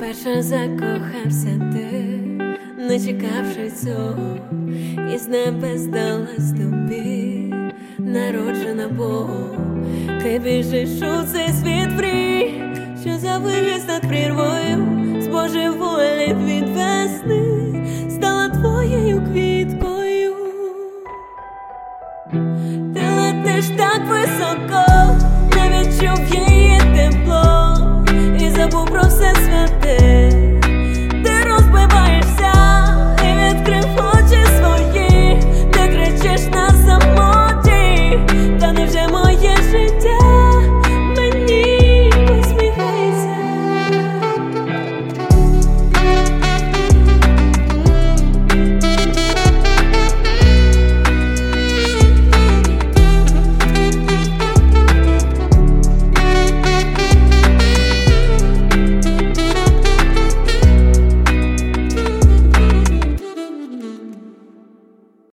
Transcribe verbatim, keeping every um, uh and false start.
Вперше закохався ти, не чекавши цього, із небес здалась тобі, народжена Богом. Ти біжиш у цей світ мрій, що завис над прірвою, з божеволі від весни стала твоєю квіткою. Ти летиш так високо,